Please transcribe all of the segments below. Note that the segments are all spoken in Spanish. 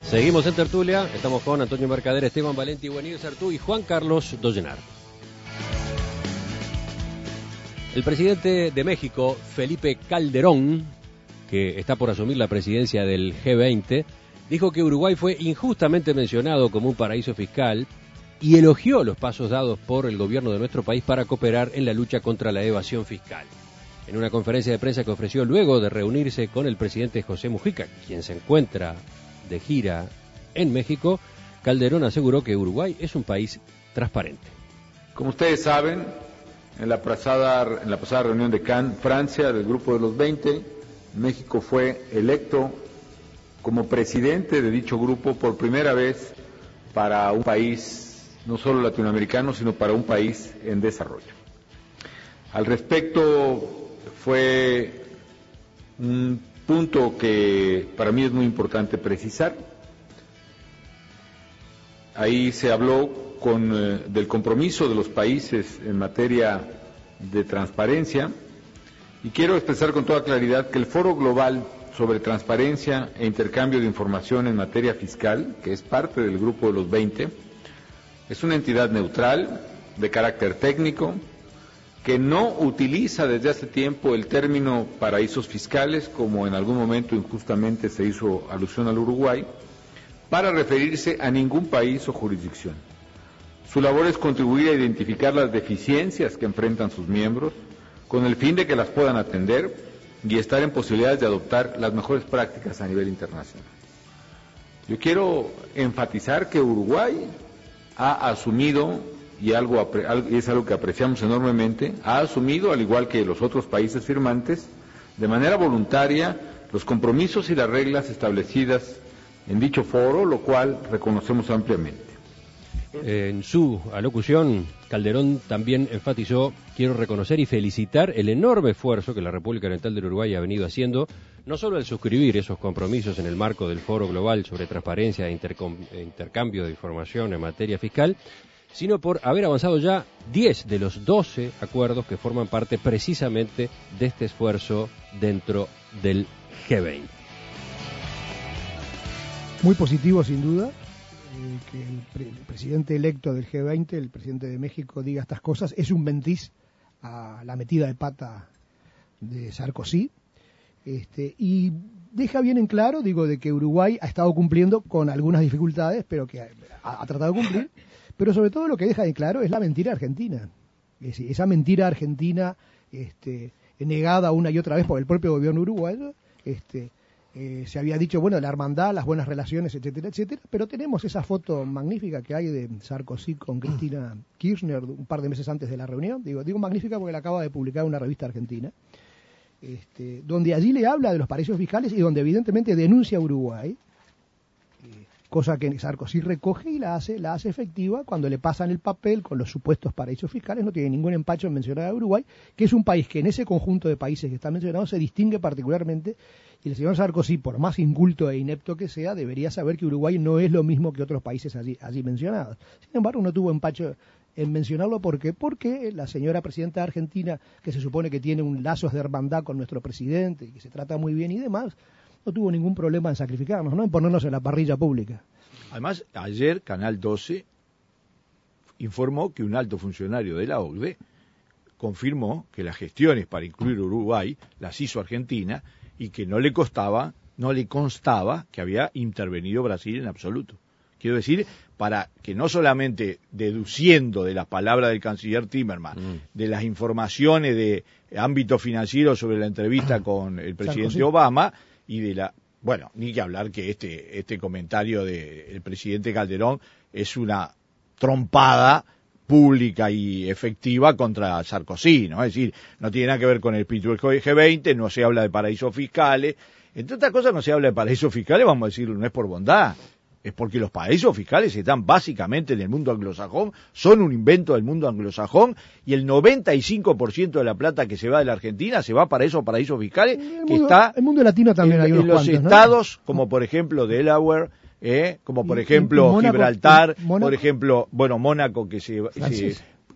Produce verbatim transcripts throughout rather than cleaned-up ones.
Seguimos en tertulia, estamos con Antonio Mercader, Esteban Valenti, Buenil Sartú y Juan Carlos Dollenar. El presidente de México, Felipe Calderón, que está por asumir la presidencia del G veinte, dijo que Uruguay fue injustamente mencionado como un paraíso fiscal y elogió los pasos dados por el gobierno de nuestro país para cooperar en la lucha contra la evasión fiscal. En una conferencia de prensa que ofreció luego de reunirse con el presidente José Mujica, quien se encuentra de gira en México, Calderón aseguró que Uruguay es un país transparente. Como ustedes saben, en la pasada, en la pasada reunión de Cannes, Francia, del Grupo de los veinte, México fue electo como presidente de dicho grupo por primera vez para un país no solo latinoamericano, sino para un país en desarrollo. Al respecto, fue un punto que para mí es muy importante precisar. Ahí se habló con, eh, del compromiso de los países en materia de transparencia, y quiero expresar con toda claridad que el Foro Global sobre Transparencia e Intercambio de Información en Materia Fiscal, que es parte del Grupo de los veinte, es una entidad neutral, de carácter técnico, que no utiliza desde hace tiempo el término paraísos fiscales, como en algún momento injustamente se hizo alusión al Uruguay, para referirse a ningún país o jurisdicción. Su labor es contribuir a identificar las deficiencias que enfrentan sus miembros, con el fin de que las puedan atender y estar en posibilidades de adoptar las mejores prácticas a nivel internacional. Yo quiero enfatizar que Uruguay ha asumido, y algo es algo que apreciamos enormemente, ha asumido, al igual que los otros países firmantes, de manera voluntaria, los compromisos y las reglas establecidas en dicho foro, lo cual reconocemos ampliamente. En su alocución, Calderón también enfatizó: quiero reconocer y felicitar el enorme esfuerzo que la República Oriental del Uruguay ha venido haciendo, no solo al suscribir esos compromisos en el marco del Foro Global sobre Transparencia e Intercambio de Información en materia fiscal, sino por haber avanzado ya diez de los doce acuerdos que forman parte precisamente de este esfuerzo dentro del G veinte. Muy positivo, sin duda, eh, que el, pre el presidente electo del G veinte, el presidente de México, diga estas cosas. Es un mentiz a la metida de pata de Sarkozy, este, y deja bien en claro, digo, de que Uruguay ha estado cumpliendo con algunas dificultades, pero que ha, ha tratado de cumplir. Pero sobre todo lo que deja en claro es la mentira argentina. Es decir, esa mentira argentina este, negada una y otra vez por el propio gobierno uruguayo. Este, eh, se había dicho, bueno, la hermandad, las buenas relaciones, etcétera, etcétera. Pero tenemos esa foto magnífica que hay de Sarkozy con Cristina Kirchner un par de meses antes de la reunión. Digo, digo magnífica porque la acaba de publicar una revista argentina. Este, donde allí le habla de los paraísos fiscales y donde evidentemente denuncia a Uruguay. Cosa que Sarkozy recoge y la hace, la hace efectiva cuando le pasan el papel con los supuestos paraísos fiscales. No tiene ningún empacho en mencionar a Uruguay, que es un país que en ese conjunto de países que están mencionados se distingue particularmente, y el señor Sarkozy, por más inculto e inepto que sea, debería saber que Uruguay no es lo mismo que otros países allí, allí mencionados. Sin embargo, no tuvo empacho en mencionarlo. ¿Por qué? Porque la señora presidenta de Argentina, que se supone que tiene un lazos de hermandad con nuestro presidente y que se trata muy bien y demás, no tuvo ningún problema en sacrificarnos, ¿no? En ponernos en la parrilla pública. Además, ayer Canal doce informó que un alto funcionario de la O C D E confirmó que las gestiones para incluir Uruguay las hizo Argentina y que no le costaba, no le constaba que había intervenido Brasil en absoluto. Quiero decir, para que no solamente deduciendo de las palabras del canciller Timerman, mm. de las informaciones de ámbito financiero sobre la entrevista con el presidente Sarkozy. Obama, y de la, bueno, ni que hablar que este este comentario del presidente Calderón es una trompada pública y efectiva contra Sarkozy, ¿no? Es decir, no tiene nada que ver con el espíritu del G veinte, no se habla de paraísos fiscales, entre otras cosas no se habla de paraísos fiscales, vamos a decirlo, no es por bondad, es porque los paraísos fiscales están básicamente en el mundo anglosajón, son un invento del mundo anglosajón, y el noventa y cinco por ciento de la plata que se va de la Argentina se va para esos paraísos fiscales, el que mundo, está el mundo latino también en, hay unos en los cuantos, estados, ¿no? como por ejemplo Delaware, eh, como por y, ejemplo y Mónaco, Gibraltar, Mónaco, por ejemplo, bueno, Mónaco, que se, se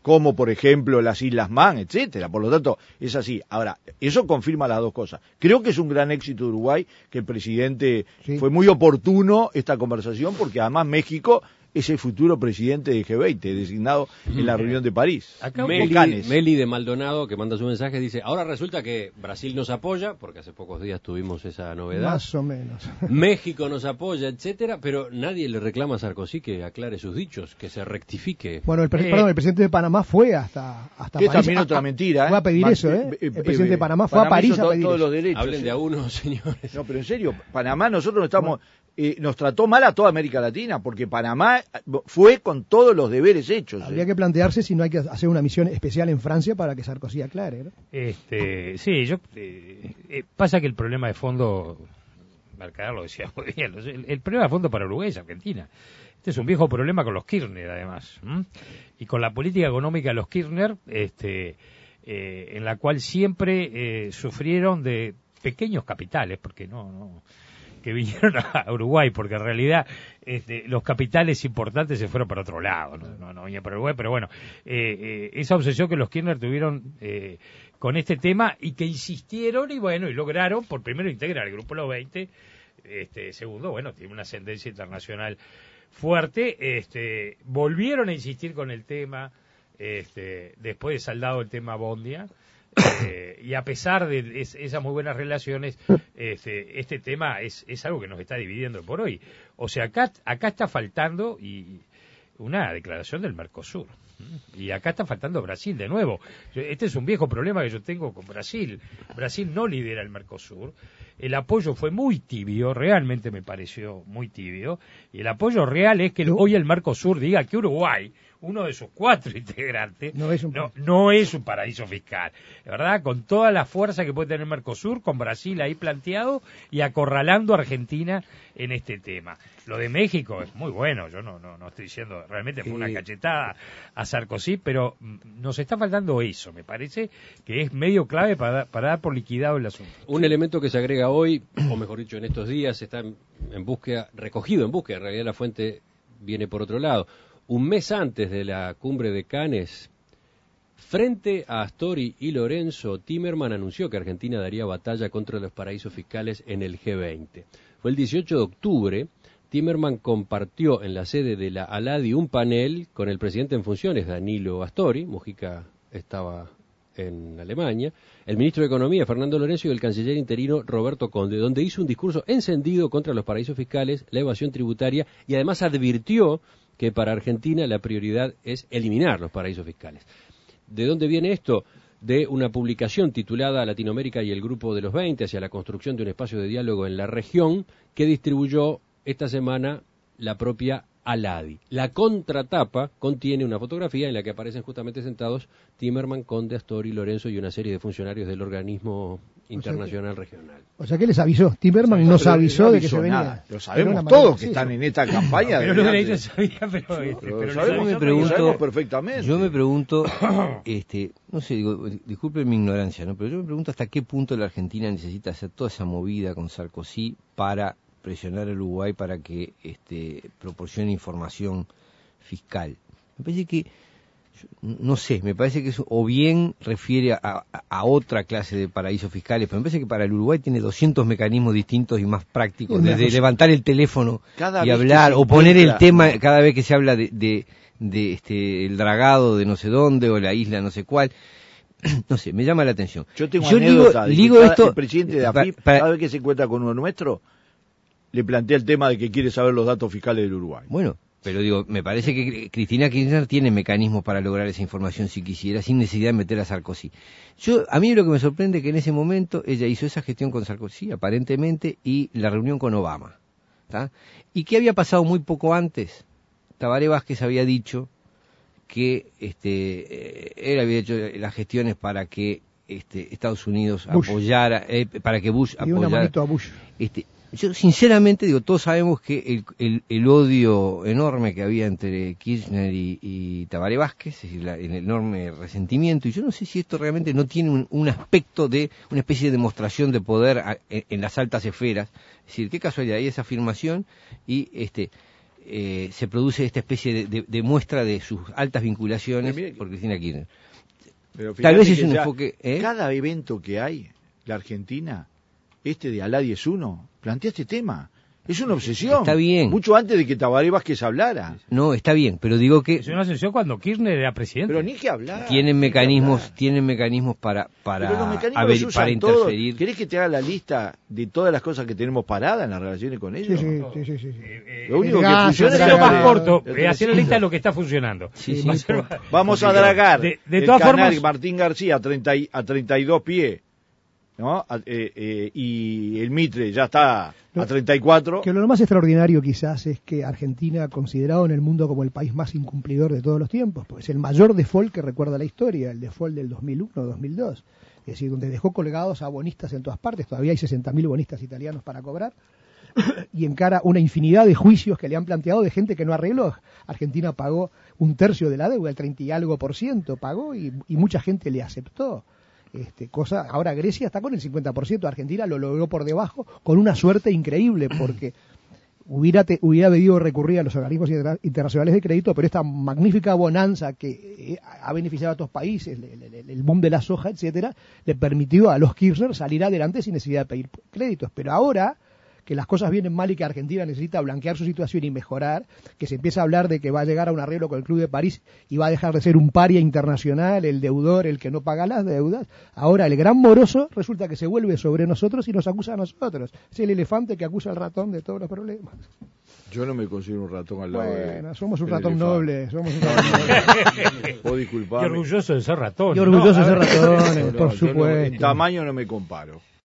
como por ejemplo las Islas Man, etcétera. Por lo tanto, es así. Ahora, eso confirma las dos cosas. Creo que es un gran éxito de Uruguay, que el presidente sí. fue muy oportuno esta conversación, porque además México es el futuro presidente de G veinte, designado en la reunión de París. Acá Meli, Meli de Maldonado, que manda su mensaje, dice, ahora resulta que Brasil nos apoya, porque hace pocos días tuvimos esa novedad. Más o menos. México nos apoya, etcétera, pero nadie le reclama a Sarkozy que aclare sus dichos, que se rectifique. Bueno, el, pre eh, perdón, el presidente de Panamá fue hasta, hasta que París. también otra mentira, ¿eh? Fue a pedir eso, ¿eh? El presidente de Panamá fue Panamá a París a pedir todos eso. Los derechos, Hablen ¿eh? de a uno, señores. No, pero en serio, Panamá nosotros no estamos... Eh, nos trató mal a toda América Latina, porque Panamá fue con todos los deberes hechos. Habría ¿eh? que plantearse si no hay que hacer una misión especial en Francia para que Sarkozy aclare, ¿no? Este, sí, yo eh, eh, pasa que el problema de fondo, Mercader lo decía muy bien, el, el problema de fondo para Uruguay es Argentina. Este es un viejo problema con los Kirchner, además, ¿m? Y con la política económica de los Kirchner, este, eh, en la cual siempre eh, sufrieron de pequeños capitales, porque no, no que vinieron a Uruguay, porque en realidad este, los capitales importantes se fueron para otro lado, no, no, no venían para Uruguay, pero bueno, eh, eh, esa obsesión que los Kirchner tuvieron eh, con este tema y que insistieron y bueno, y lograron por primero integrar el Grupo Los veinte, este, segundo, bueno, tiene una ascendencia internacional fuerte, este, volvieron a insistir con el tema, este, después de saldado el tema Bondia. Eh, y a pesar de es, esas muy buenas relaciones, este, este tema es, es algo que nos está dividiendo por hoy. O sea, acá, acá está faltando y una declaración del Mercosur. Y acá está faltando Brasil de nuevo. Este es un viejo problema que yo tengo con Brasil. Brasil no lidera el Mercosur. El apoyo fue muy tibio, realmente me pareció muy tibio. Y el apoyo real es que hoy el Mercosur diga que Uruguay, uno de sus cuatro integrantes, no es un, no, no es un paraíso fiscal, ¿verdad? Con toda la fuerza que puede tener Mercosur, con Brasil ahí planteado y acorralando a Argentina en este tema. Lo de México es muy bueno, yo no no, no estoy diciendo, realmente fue una cachetada a Sarkozy, pero nos está faltando eso, me parece que es medio clave para, para dar por liquidado el asunto. Un elemento que se agrega hoy, o mejor dicho en estos días, está en, en búsqueda, recogido en búsqueda, en realidad la fuente viene por otro lado. Un mes antes de la cumbre de Cannes, frente a Astori y Lorenzo, Timerman anunció que Argentina daría batalla contra los paraísos fiscales en el G veinte. Fue el dieciocho de octubre, Timerman compartió en la sede de la ALADI un panel con el presidente en funciones, Danilo Astori, Mujica estaba en Alemania, el ministro de Economía, Fernando Lorenzo, y el canciller interino, Roberto Conde, donde hizo un discurso encendido contra los paraísos fiscales, la evasión tributaria, y además advirtió que para Argentina la prioridad es eliminar los paraísos fiscales. ¿De dónde viene esto? De una publicación titulada Latinoamérica y el Grupo de los veinte, hacia la construcción de un espacio de diálogo en la región, que distribuyó esta semana la propia ALADI. La contratapa contiene una fotografía en la que aparecen justamente sentados Timerman, Conde, Astori, Lorenzo y una serie de funcionarios del organismo internacional o sea que, regional. O sea que les avisó, Timerman sí, nos avisó, no avisó de que se venía. Nada. Lo sabemos todos que están en esta campaña. Pero lo de sabía, pero, este, lo pero sabemos, yo me pregunto, lo sabemos perfectamente. Yo me pregunto, este, no sé, digo, disculpen mi ignorancia, ¿no? Pero yo me pregunto hasta qué punto la Argentina necesita hacer toda esa movida con Sarkozy para presionar al Uruguay para que este, proporcione información fiscal. Me parece que, no sé, me parece que eso o bien refiere a, a, a otra clase de paraísos fiscales, pero me parece que para el Uruguay tiene doscientos mecanismos distintos y más prácticos, desde levantar el teléfono cada y hablar, o poner el tema cada vez que se habla de, de, de este, el dragado de no sé dónde, o la isla no sé cuál. No sé, me llama la atención. Yo tengo Yo anécdota digo, digo cada, esto, el presidente de AFIP, para, cada vez que se encuentra con uno nuestro, le plantea el tema de que quiere saber los datos fiscales del Uruguay. Bueno, pero digo, me parece que Cristina Kirchner tiene mecanismos para lograr esa información si quisiera, sin necesidad de meter a Sarkozy. Yo, a mí lo que me sorprende es que en ese momento ella hizo esa gestión con Sarkozy, aparentemente, y la reunión con Obama, ¿tá? Y que había pasado muy poco antes. Tabaré Vázquez había dicho que este, él había hecho las gestiones para que este, Estados Unidos Bush. apoyara, eh, para que Bush apoyara. Y una manito a Bush. Este, Yo sinceramente digo, todos sabemos que el, el, el odio enorme que había entre Kirchner y, y Tabaré Vázquez, es decir, la, el enorme resentimiento, y yo no sé si esto realmente no tiene un, un aspecto de una especie de demostración de poder a, en, en las altas esferas. Es decir, qué casualidad hay esa afirmación y este eh, se produce esta especie de, de, de muestra de sus altas vinculaciones que, por Cristina Kirchner. Pero Tal vez es un ya, enfoque... ¿eh? Cada evento que hay, la Argentina, este de Alá diez uno, plantea este tema. Es una obsesión. Está bien. Mucho antes de que Tabaré Vázquez hablara. No, está bien, pero digo que... Es una obsesión cuando Kirchner era presidente. Pero ni que hablar. Tienen ni que mecanismos, hablar. tienen mecanismos para para Pero los mecanismos haber- los usan para todos. interferir. ¿Querés que te haga la lista de todas las cosas que tenemos paradas en las relaciones con Sí, ellos? sí, sí, sí, sí, sí. Eh, Lo único el que gas, funciona el es Hacerlo gas, más el- corto, el- eh, hacer la lista de lo que está funcionando. Sí, sí. Va a ser más- Vamos a dragar De- de el todas canal formas- Martín García a, treinta y- a treinta y dos pies, ¿no? A- eh, eh, y el Mitre ya está a treinta y cuatro. Que lo más extraordinario quizás es que Argentina, considerado en el mundo como el país más incumplidor de todos los tiempos, pues es el mayor default que recuerda la historia, el default del dos mil uno, dos mil dos, es decir, donde dejó colgados a bonistas en todas partes, todavía hay sesenta mil bonistas italianos para cobrar, y encara una infinidad de juicios que le han planteado de gente que no arregló. Argentina pagó un tercio de la deuda, el treinta y algo por ciento pagó, y, y mucha gente le aceptó. Este, cosa, ahora Grecia está con el cincuenta por ciento, Argentina lo logró por debajo con una suerte increíble porque hubiera, te, hubiera debido recurrir a los organismos inter, internacionales de crédito, pero esta magnífica bonanza que eh, ha beneficiado a estos países, el, el, el boom de la soja, etcétera, le permitió a los Kirchner salir adelante sin necesidad de pedir créditos. Pero ahora que las cosas vienen mal y que Argentina necesita blanquear su situación y mejorar, que se empieza a hablar de que va a llegar a un arreglo con el Club de París y va a dejar de ser un paria internacional, el deudor, el que no paga las deudas, ahora el gran moroso resulta que se vuelve sobre nosotros y nos acusa a nosotros. Es el elefante que acusa al ratón de todos los problemas. Yo no me considero un ratón al lado de... Bueno, somos un del ratón elefante. noble, somos un ratón noble. Vos Y disculpame. orgulloso de ser ratón. Y orgulloso de ser No, ratones, no, por yo no- supuesto. en tamaño no me comparo.